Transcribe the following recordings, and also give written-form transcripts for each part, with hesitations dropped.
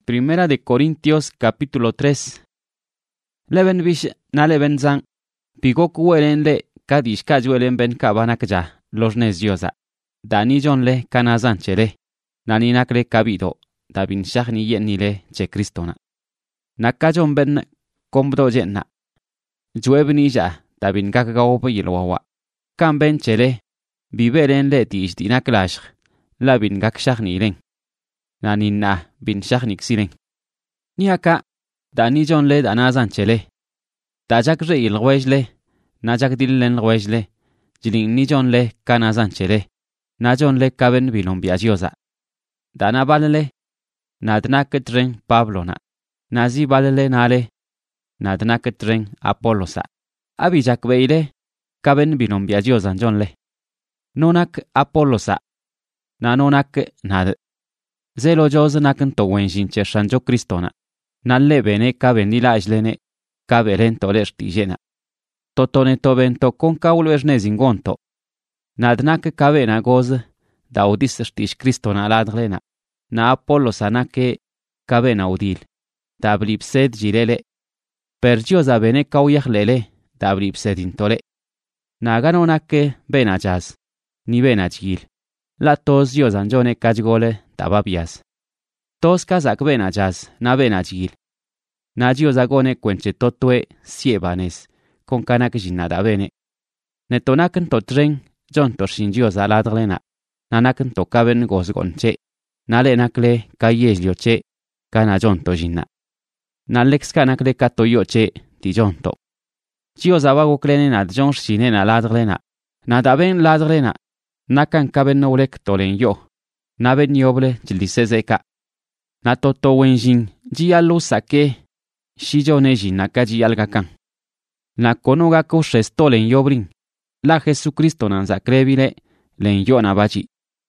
Primera de Corintios capítulo 3. Leben bish na leben zang. Pigo kuwelen le kadish kajuelen ben kabanakja los nezioza. Dani John le kanazan chele. Nani nakle kabido. Dabin shahni yenni le che Kristona. Nakajon ben kombdo jenna. Juebni ja dabin gagawopo yilwawa. Kan ben chele. Biberen le tish dinaklash. Labin gak shahni len. Nani na bin shahnik silen. Niaka. Dani John le danazan chele. Dajak re il le. Najak dillen le. Jilin ni John le kanazan chele. Na John le kaben bilon biagioza. Dana balele. Nadnaketren Pablo na. Nazi balele nale. Nadnaketren Apolosa. Abijak beile. Kaben bilon biagioza John le. Nonak Apolosa. Nanonak nad. Zelo joz nakn to wenshin che shanjo Kristona. Nalle bene kaben nilajlene. Kabelen toler tijena. Totone tobento con kaulverne zingonto. Nadnak kabena goz. Daudis stish Kristona ladrena. Na Apolosa nake kabena udil. Dablipsed jirele. Pergioza bene kauyachlele. Dablipsed intole. Nagano nake benajaz. Ni benajgil. La tos diozanjone kajgole tababias. Tos kazak benajaz na benajgil. Na diozagone cuenche totue siebanes. Con kanak jinada bene. Netonaken totren John torshin dioza ladrena. Nanaken tokaben gozgonche. Nale nakle kayelioche. Kana John to jinna. Nalex kanakle katoyoche di John to. Dioza vago klenen ad John shinena ladrena. Nadaben ladrena. Nakan kaben nolek tolen yo. Naben yoble jildisezeka. Natoto wenjin jialu sake. Shijo nejin nakaji algakan. Na konoga koshes tolen yobrin. La Jesucristo nanza krebile len yo nabaji.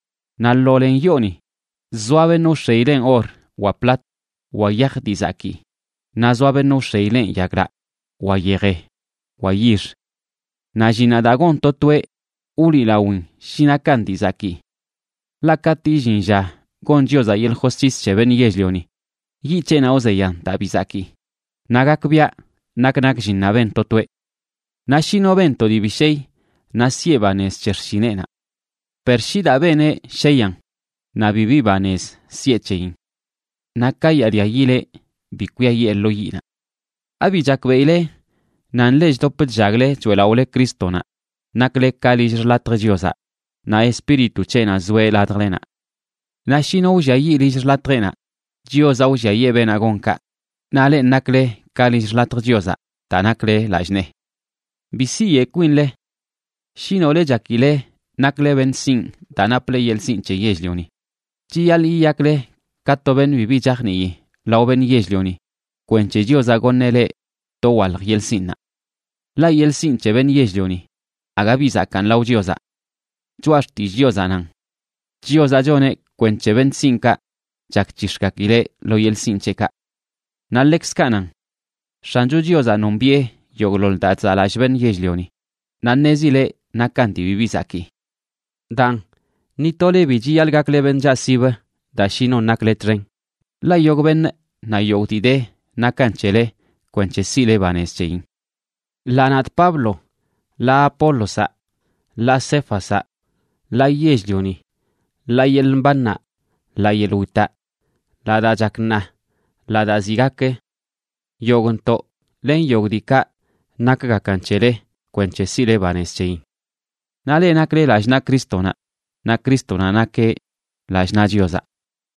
Na lolen yoni. Zuave no sheilen or wa plat wa yahdizaki. Na zuave no sheilen yagra wa yere wa yir. Na jinadagon totue uli lawin shinakan dizaki. La kati jinja gonjioza yel hostis cheben yezlioni. Yichena ozeyan tabizaki. Nagakbia naknak jinnaben totue. Na shinovento dibishei na siebanes chershinena. Pershida bene sheyan. Na vivibanes siechein. Na kaya diagile bikuya yeloyina. Abijak beile nan lej dopet jagle chuelaule Kristona. Nakle kalish latrejiosa. Na espiritu chena zue ladrena. Na shino ujayi lish latrena. Diosa ujaye benagonka. Nale nakle kalish latrejiosa. Tanakle lajne. Bisiye quinle. Shino le jakile. Nakle ben sin. Tanaple yel sin che yezlioni. Jiali yakle. Kato ben vivi jahni. Lau ben yezlioni. Quenche diosa gonele. Towal yel sinna. La yel sin che ben yezlioni. Agavisa kan lau diosa. Chuashti diosa nan. Diosa jone quenche ben sinka. Jakchishkakile lo yel sincheka. Nalex kanan. Shanju diosa nombie. Yoglol datzalash ben yezlioni. Nanezile nakanti vivisaki. Dan. Nitole viji algakle ben jasiba. Dashino nakle tren. La yogben na yogtide. Nakanchele. Quenche sile baneschein. Lanat Pablo. La Apolosa, la Cefasa, la Yezlioni, la Yelmbanna, la Yeluta, la Dajakna, la Dazigake, Yogonto, len Yogdika, Nakagakanchele, Quenchesile Baneschein. Nale nakle lajna Kristona, na Kristona nake lajna Diosa.